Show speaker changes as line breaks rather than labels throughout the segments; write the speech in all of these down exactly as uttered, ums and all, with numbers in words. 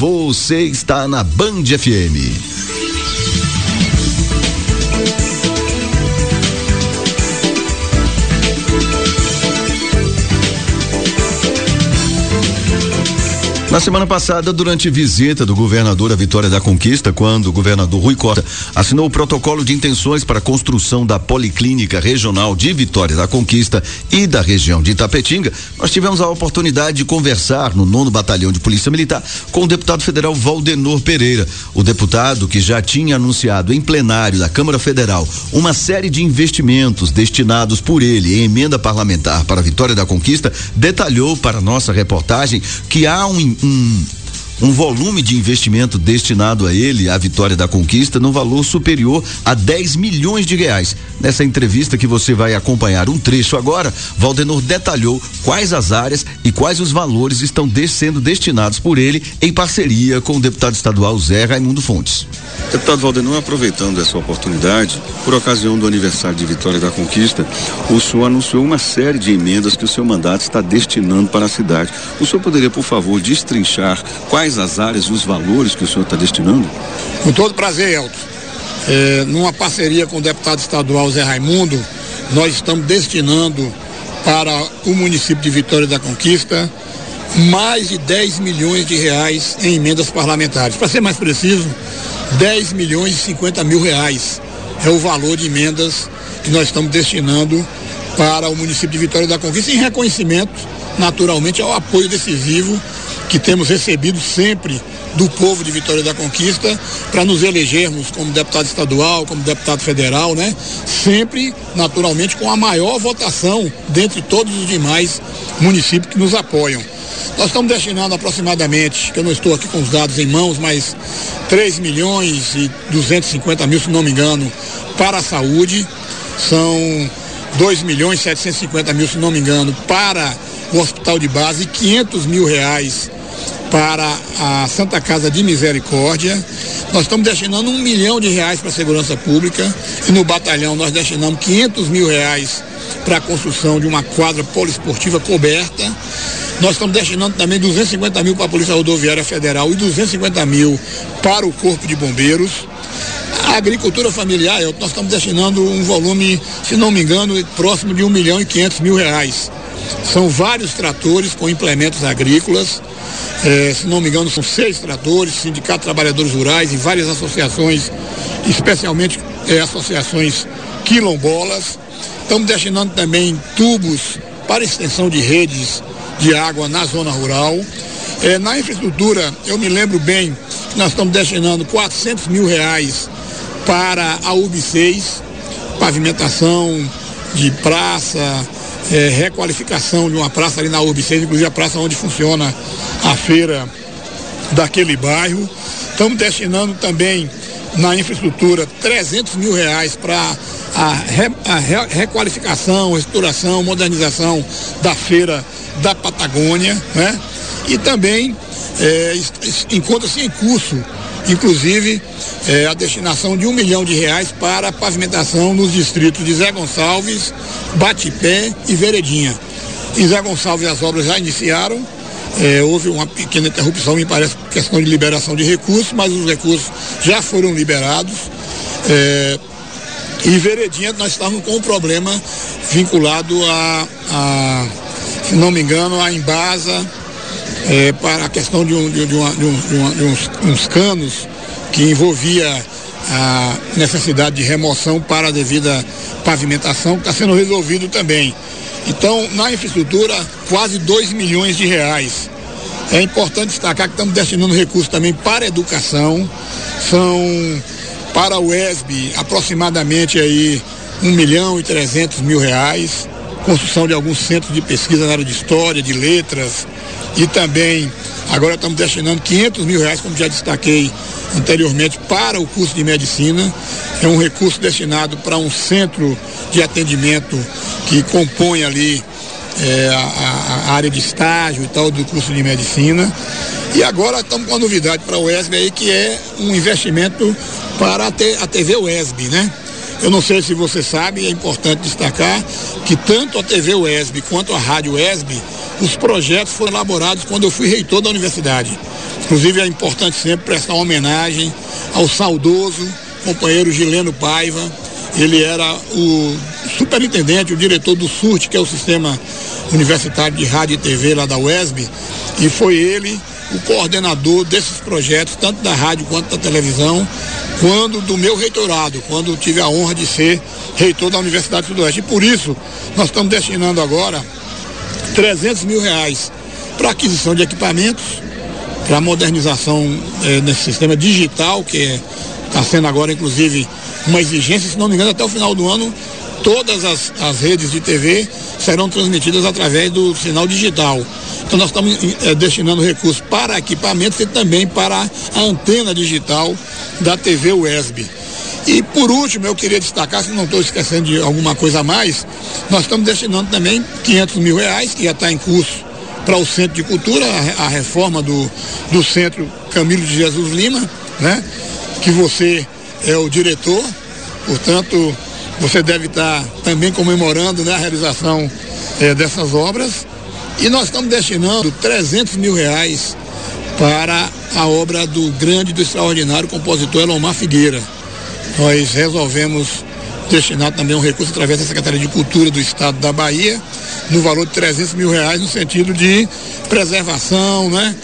você está na Band F M. Na semana passada, durante visita do governador à Vitória da Conquista, quando o governador Rui Costa assinou o protocolo de intenções para a construção da Policlínica Regional de Vitória da Conquista e da região de Itapetinga, nós tivemos a oportunidade de conversar no nono Batalhão de Polícia Militar com o deputado federal Valdenor Pereira, o deputado que já tinha anunciado em plenário da Câmara Federal uma série de investimentos destinados por ele em emenda parlamentar para a Vitória da Conquista, detalhou para a nossa reportagem que há um Um, um volume de investimento destinado a ele, à Vitória da Conquista, no valor superior a dez milhões de reais. Nessa entrevista que você vai acompanhar um trecho agora, Valdenor detalhou quais as áreas e quais os valores estão de, sendo destinados por ele em parceria com o deputado estadual Zé Raimundo Fontes.
Deputado Valdenor, aproveitando essa oportunidade, por ocasião do aniversário de Vitória da Conquista, o senhor anunciou uma série de emendas que o seu mandato está destinando para a cidade. O senhor poderia, por favor, destrinchar quais as áreas e os valores que o senhor está destinando?
Com todo prazer, Elton. É, numa parceria com o deputado estadual Zé Raimundo, nós estamos destinando para o município de Vitória da Conquista mais de dez milhões de reais em emendas parlamentares. Para ser mais preciso, dez milhões e cinquenta mil reais é o valor de emendas que nós estamos destinando para o município de Vitória da Conquista, em reconhecimento, naturalmente, ao apoio decisivo que temos recebido sempre do povo de Vitória da Conquista para nos elegermos como deputado estadual, como deputado federal, né? Sempre, naturalmente, com a maior votação dentre todos os demais municípios que nos apoiam. Nós estamos destinando aproximadamente, que eu não estou aqui com os dados em mãos, mas três milhões e duzentos e cinquenta mil, se não me engano, para a saúde. São dois milhões e setecentos e cinquenta mil, se não me engano, para o hospital de base e quinhentos mil reais para a Santa Casa de Misericórdia. Nós estamos destinando um milhão de reais para a segurança pública e no batalhão nós destinamos quinhentos mil reais para a construção de uma quadra poliesportiva coberta. Nós estamos destinando também duzentos e cinquenta mil para a Polícia Rodoviária Federal e duzentos e cinquenta mil para o Corpo de Bombeiros. A agricultura familiar, nós estamos destinando um volume, se não me engano, próximo de um milhão e quinhentos mil reais. São vários tratores com implementos agrícolas. É, se não me engano, são seis tratores, Sindicato de Trabalhadores Rurais e várias associações, especialmente é, associações quilombolas. Estamos destinando também tubos para extensão de redes de água na zona rural. É, na infraestrutura, eu me lembro bem que nós estamos destinando quatrocentos mil reais para a U B seis, pavimentação de praça, é, requalificação de uma praça ali na U B seis, inclusive a praça onde funciona a feira daquele bairro. Estamos destinando também na infraestrutura trezentos mil reais para a, re, a re, requalificação, restauração, modernização da feira da Patagônia, né? E também é, encontra-se em curso, inclusive, é, a destinação de um milhão de reais para a pavimentação nos distritos de Zé Gonçalves, Batipé e Veredinha. Em Zé Gonçalves as obras já iniciaram. É, houve uma pequena interrupção, me parece, por questão de liberação de recursos, mas os recursos já foram liberados. É, e Veredinha nós estávamos com um problema vinculado a, a se não me engano, a Embasa, é, para a questão de, um, de, de, uma, de, um, de, uma, de uns, uns canos que envolvia a necessidade de remoção para a devida pavimentação, que está sendo resolvido também. Então, na infraestrutura, quase dois milhões de reais. É importante destacar que estamos destinando recursos também para a educação. São, para o E S B, aproximadamente aí um milhão e trezentos mil reais. Construção de alguns centros de pesquisa na área de história, de letras. E também, agora estamos destinando quinhentos mil reais, como já destaquei anteriormente, para o curso de medicina. É um recurso destinado para um centro de atendimento que compõe ali é, a, a área de estágio e tal do curso de medicina. E agora estamos com uma novidade para a U E S B aí, que é um investimento para a, T, a T V U E S B, né? Eu não sei se você sabe, é importante destacar que tanto a T V U E S B quanto a Rádio U E S B, os projetos foram elaborados quando eu fui reitor da universidade. Inclusive é importante sempre prestar uma homenagem ao saudoso companheiro Gileno Paiva. Ele era o superintendente, o diretor do SURT, que é o Sistema Universitário de Rádio e T V lá da U E S B, e foi ele o coordenador desses projetos, tanto da rádio quanto da televisão, quando do meu reitorado, quando tive a honra de ser reitor da Universidade do Sudoeste. E por isso, nós estamos destinando agora trezentos mil reais para aquisição de equipamentos, para modernização eh, nesse sistema digital, que está sendo agora, inclusive, uma exigência. Se não me engano, até o final do ano, todas as, as redes de T V serão transmitidas através do sinal digital. Então nós estamos eh, destinando recursos para equipamentos e também para a antena digital da T V U E S B. E por último, eu queria destacar, se não estou esquecendo de alguma coisa a mais, nós estamos destinando também quinhentos mil reais, que já está em curso, para o Centro de Cultura, a, a reforma do, do Centro Camilo de Jesus Lima, né? Que você é o diretor, portanto, você deve estar também comemorando, né, a realização eh, dessas obras. E nós estamos destinando trezentos mil reais para a obra do grande, do extraordinário compositor Elomar Figueira. Nós resolvemos destinar também um recurso através da Secretaria de Cultura do Estado da Bahia, no valor de trezentos mil reais, no sentido de preservação, né?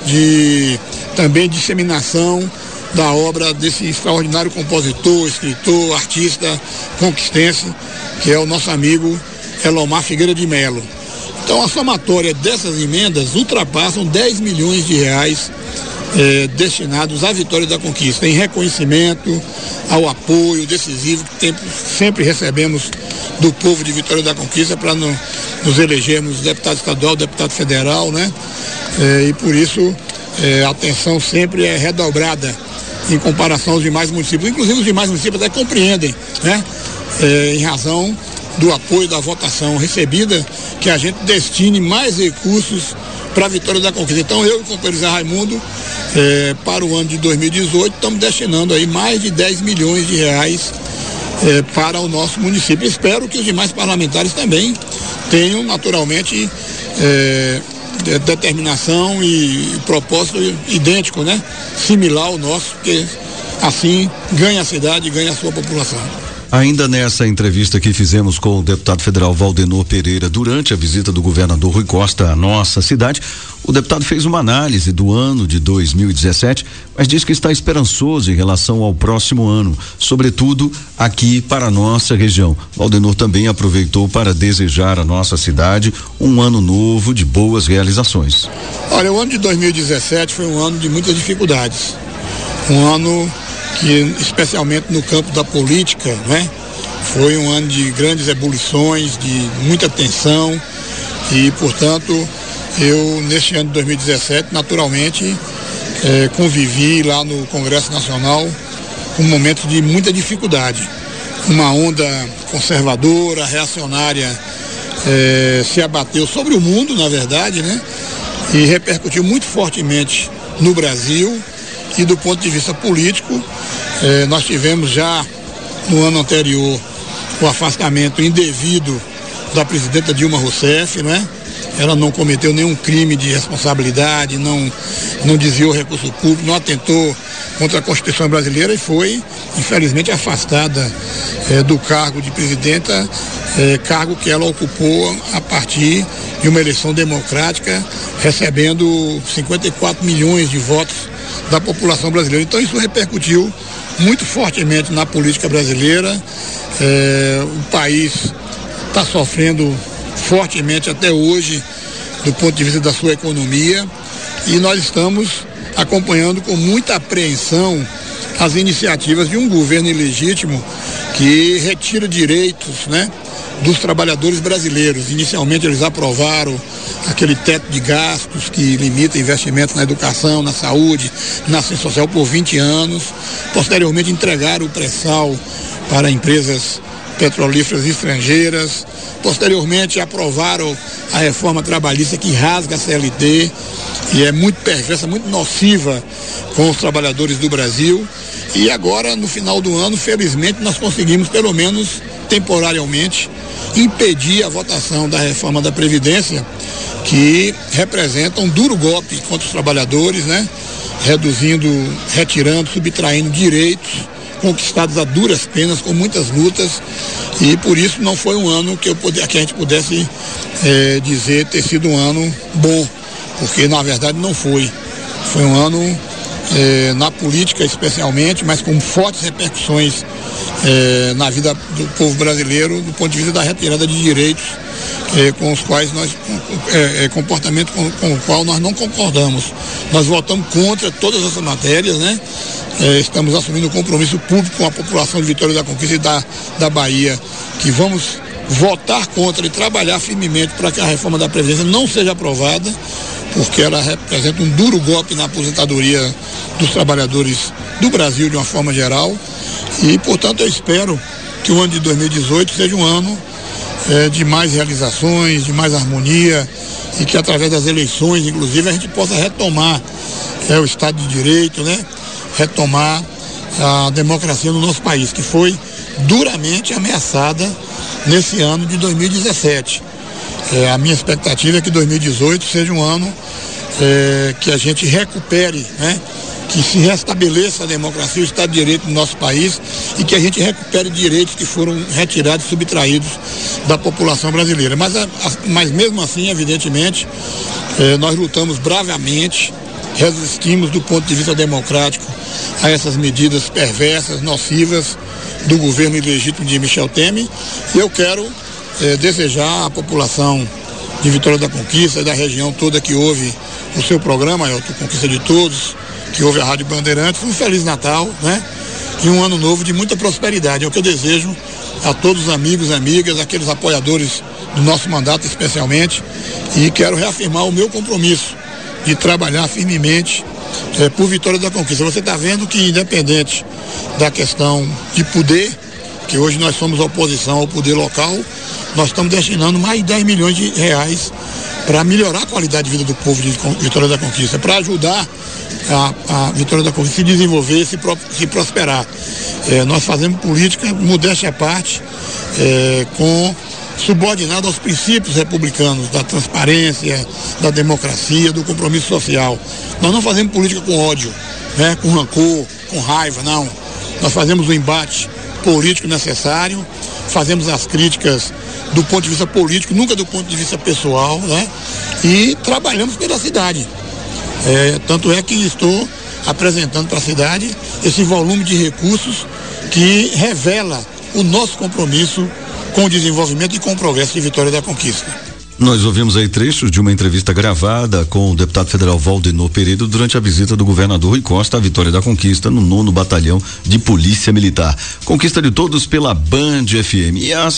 De também disseminação da obra desse extraordinário compositor, escritor, artista conquistense, que é o nosso amigo Elomar Figueira de Melo. Então a somatória dessas emendas ultrapassam dez milhões de reais eh, destinados à vitória da conquista, em reconhecimento ao apoio decisivo que tem, sempre recebemos do povo de Vitória da Conquista para no, nos elegermos deputado estadual, deputado federal, né? Eh, e por isso eh, a atenção sempre é redobrada em comparação aos demais municípios. Inclusive os demais municípios até compreendem, né? Eh, em razão do apoio da votação recebida, que a gente destine mais recursos para a Vitória da Conquista. Então eu e o companheiro Zé Raimundo, eh, para o ano de dois mil e dezoito, estamos destinando aí mais de dez milhões de reais eh, para o nosso município. Espero que os demais parlamentares também tenham naturalmente eh, de, determinação e, e propósito idêntico, né? Similar ao nosso, porque assim ganha a cidade e ganha a sua população.
Ainda nessa entrevista que fizemos com o deputado federal Valdenor Pereira durante a visita do governador Rui Costa à nossa cidade, o deputado fez uma análise do ano de dois mil e dezessete, mas diz que está esperançoso em relação ao próximo ano, sobretudo aqui para a nossa região. Valdenor também aproveitou para desejar à nossa cidade um ano novo de boas realizações.
Olha, o ano de dois mil e dezessete foi um ano de muitas dificuldades, um ano que, especialmente no campo da política, né, foi um ano de grandes ebulições, de muita tensão e, portanto, eu neste ano de dois mil e dezessete, naturalmente, eh, convivi lá no Congresso Nacional com momentos de muita dificuldade. Uma onda conservadora, reacionária, eh, se abateu sobre o mundo, na verdade, né, e repercutiu muito fortemente no Brasil. E do ponto de vista político, eh, nós tivemos já no ano anterior o afastamento indevido da presidenta Dilma Rousseff, né? Ela não cometeu nenhum crime de responsabilidade, não, não desviou recurso público, não atentou contra a Constituição brasileira e foi, infelizmente, afastada eh, do cargo de presidenta, eh, cargo que ela ocupou a partir de uma eleição democrática, recebendo cinquenta e quatro milhões de votos da população brasileira. Então isso repercutiu muito fortemente na política brasileira. É, o país está sofrendo fortemente até hoje do ponto de vista da sua economia e nós estamos acompanhando com muita apreensão as iniciativas de um governo ilegítimo que retira direitos, né, dos trabalhadores brasileiros. Inicialmente eles aprovaram aquele teto de gastos que limita investimentos na educação, na saúde, na assistência social por vinte anos. Posteriormente entregaram o pré-sal para empresas petrolíferas estrangeiras. Posteriormente aprovaram a reforma trabalhista que rasga a C L T e é muito perversa, muito nociva com os trabalhadores do Brasil. E agora, no final do ano, felizmente, nós conseguimos, pelo menos temporariamente, impedir a votação da reforma da Previdência, que representa um duro golpe contra os trabalhadores, né? Reduzindo, retirando, subtraindo direitos conquistados a duras penas, com muitas lutas, e por isso não foi um ano que, eu puder, que a gente pudesse é, dizer ter sido um ano bom, porque na verdade não foi. Foi um ano é, na política especialmente, mas com fortes repercussões é, na vida do povo brasileiro, do ponto de vista da retirada de direitos é, com os quais nós, é, é, comportamento com, com o qual nós não concordamos. Nós votamos contra todas essas matérias, né? É, estamos assumindo um compromisso público com a população de Vitória da Conquista e da, da Bahia, que vamos votar contra e trabalhar firmemente para que a reforma da Previdência não seja aprovada, porque ela representa um duro golpe na aposentadoria dos trabalhadores do Brasil de uma forma geral. E, portanto, eu espero que o ano de dois mil e dezoito seja um ano é, de mais realizações, de mais harmonia, e que através das eleições, inclusive, a gente possa retomar é, o Estado de Direito, né? Retomar a democracia no nosso país, que foi duramente ameaçada nesse ano de dois mil e dezessete. É, a minha expectativa é que dois mil e dezoito seja um ano é, que a gente recupere, né? Que se restabeleça a democracia, o Estado de Direito no nosso país, e que a gente recupere direitos que foram retirados e subtraídos da população brasileira. Mas, a, a, mas mesmo assim, evidentemente, é, nós lutamos bravamente, resistimos do ponto de vista democrático a essas medidas perversas, nocivas do governo ilegítimo de Michel Temer. E eu quero eh, desejar à população de Vitória da Conquista e da região toda que ouve o seu programa, a Conquista de Todos, que ouve a Rádio Bandeirantes, um Feliz Natal, né? E um ano novo de muita prosperidade. É o que eu desejo a todos os amigos, amigas, aqueles apoiadores do nosso mandato especialmente, e quero reafirmar o meu compromisso de trabalhar firmemente é, por Vitória da Conquista. Você está vendo que, independente da questão de poder, que hoje nós somos oposição ao poder local, nós estamos destinando mais de dez milhões de reais para melhorar a qualidade de vida do povo de Vitória da Conquista, para ajudar a, a Vitória da Conquista a se desenvolver, se, pro, se prosperar. É, nós fazemos política, modéstia à parte, é, com subordinado aos princípios republicanos da transparência, da democracia, do compromisso social. Nós não fazemos política com ódio, né, com rancor, com raiva, não. Nós fazemos o embate político necessário, fazemos as críticas do ponto de vista político, nunca do ponto de vista pessoal, né? E trabalhamos pela cidade. É, tanto é que estou apresentando para a cidade esse volume de recursos que revela o nosso compromisso com o desenvolvimento e com o progresso de Vitória da Conquista.
Nós ouvimos aí trechos de uma entrevista gravada com o deputado federal Valdenor Pereira durante a visita do governador Rui Costa à Vitória da Conquista no nono Batalhão de Polícia Militar. Conquista de Todos pela Band F M. E as